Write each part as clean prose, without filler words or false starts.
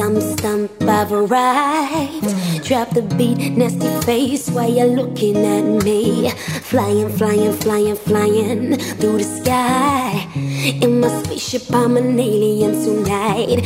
Stump, I've arrived. Drop the beat, nasty face while you're looking at me. Flying through the sky. In my spaceship, I'm an alien tonight.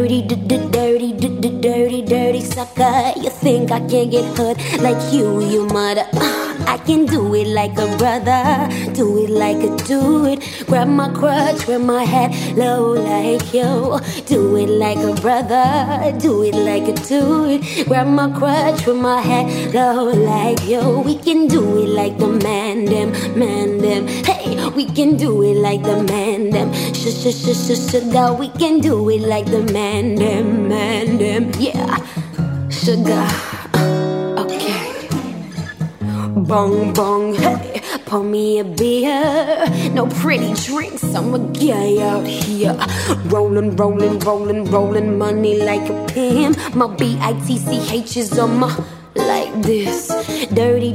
Dirty sucker. You think I can't get hurt like you mother. I can do it like a brother, do it like a dude. Grab my crutch, wear my hat low like you. Do it like a brother, do it like a dude. Grab my crutch, wear my hat low like you. We can do it like the man them. Hey, we can do it like the man them. Sugar, we can do it like the man them. Yeah, sugar. Bong, hey, pour me a beer. No pretty drinks, I'm a guy out here. Rolling money like a pimp. My BITCH is on my like this. Dirty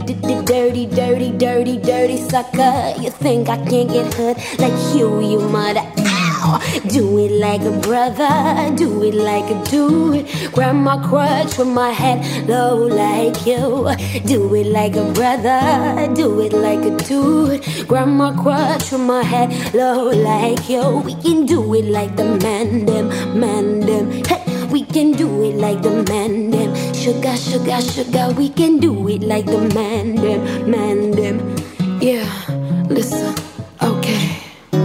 sucker. You think I can't get hurt like you mother. Do it like a brother, do it like a dude. Grab my crutch with my head low like you. Do it like a brother, do it like a dude. Grab my crutch with my head low like you. We can do it like the man them. Hey, we can do it like the man them. Sugar, we can do it like the man them. Yeah, listen, okay.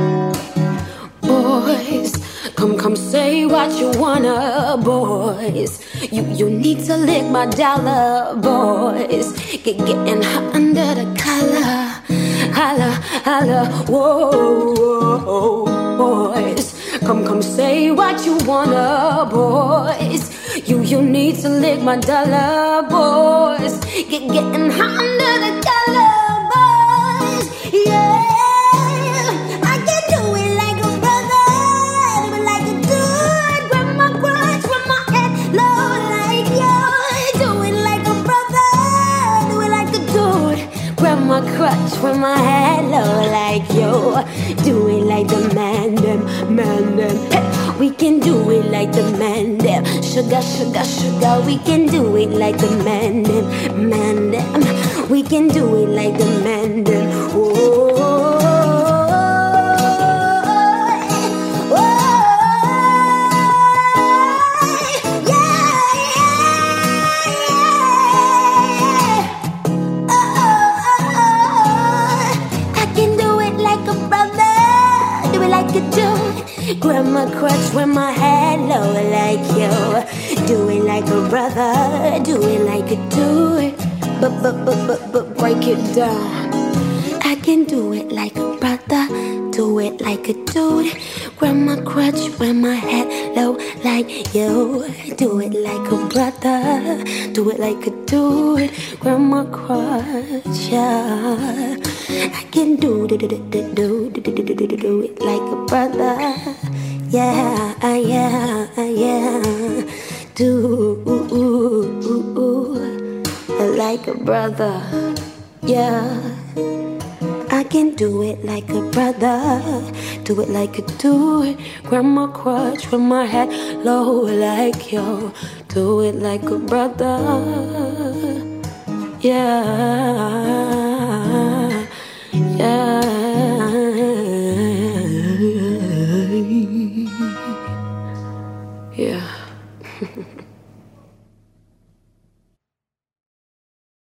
Boys, come say what you wanna, boys. You need to lick my dollar, boys. Getting hot under the collar. Holla, whoa, boys. Come say what you wanna, boys. You need to lick my dollar, boys. Getting hot under the collar, boys. Yeah. My crutch with my head low like you. Do it like the man them. Hey, we can do it like the man them. Sugar, we can do it like the man them. We can do it like the man them. Grab my crutch with my head low like you. Do it like a brother, do it like a dude. But break it down. I can do it like a brother, do it like a dude. Grab my crutch with my head low like you. Do it like a brother, do it like a dude. Grab my crutch, yeah. I can do it like a brother. Yeah. Do like a brother. Yeah. I can do it like a brother. Do it like a dude. Grab my crutch with my head low like you. Do it like a brother. Yeah. Yeah.